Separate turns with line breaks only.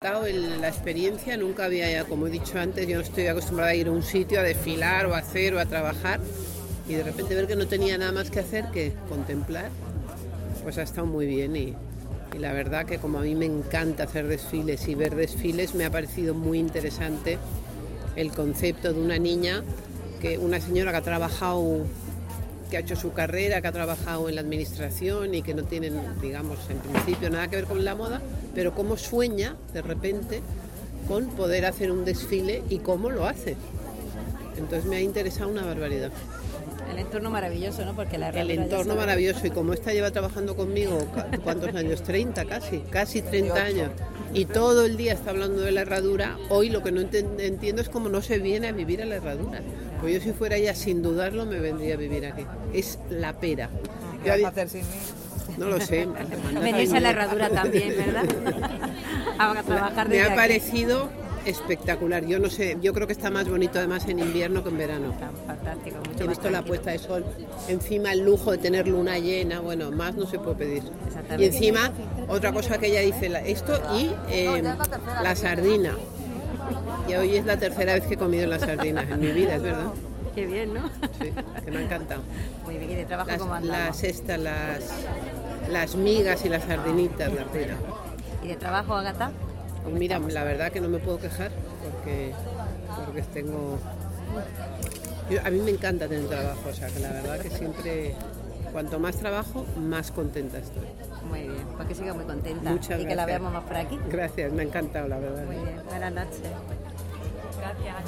La experiencia, nunca había, como he dicho antes, yo no estoy acostumbrada a ir a un sitio a desfilar o a hacer o a trabajar, y de repente ver que no tenía nada más que hacer que contemplar, pues ha estado muy bien. Y la verdad que como a mí me encanta hacer desfiles y ver desfiles, me ha parecido muy interesante el concepto de una niña, una señora que ha trabajado, que ha hecho su carrera, que ha trabajado en la administración y que no tienen, digamos, en principio nada que ver con la moda, pero cómo sueña de repente con poder hacer un desfile y cómo lo hace. Entonces me ha interesado una barbaridad.
El entorno maravilloso, ¿no? Porque
el entorno maravilloso, y como esta lleva trabajando conmigo, ¿cuántos años? 30 casi 30 años. Y todo el día está hablando de la herradura. Hoy lo que no entiendo es cómo no se viene a vivir a la herradura. Pues yo si fuera ella, sin dudarlo, me vendría a vivir aquí. Es la pera.
¿Qué vas a hacer sin mí?
No lo sé.
Venirse a la herradura también, ¿verdad? A trabajar
me ha parecido espectacular. Yo no sé, yo creo que está más bonito además en invierno que en verano.
Fantástico.
He visto la puesta de sol, encima el lujo de tener luna llena, bueno, más no se puede pedir. Y encima, otra cosa que ella dice, esto y la sardina. Y hoy es la tercera vez que he comido las sardinas en mi vida, es verdad.
Qué bien, ¿no?
Sí, que me ha encantado.
Muy bien, ¿y de trabajo cómo andamos?
Las migas y las sardinitas, la pera.
¿Y de trabajo, Ágata?
Pues mira, la verdad que no me puedo quejar porque tengo... a mí me encanta tener trabajo, o sea que la verdad que siempre, cuanto más trabajo, más contenta estoy.
Muy bien, pues que siga muy contenta.
Muchas gracias.
Y que la veamos más por aquí.
Gracias, me ha encantado, la verdad.
Muy bien, buenas noches.
Gracias.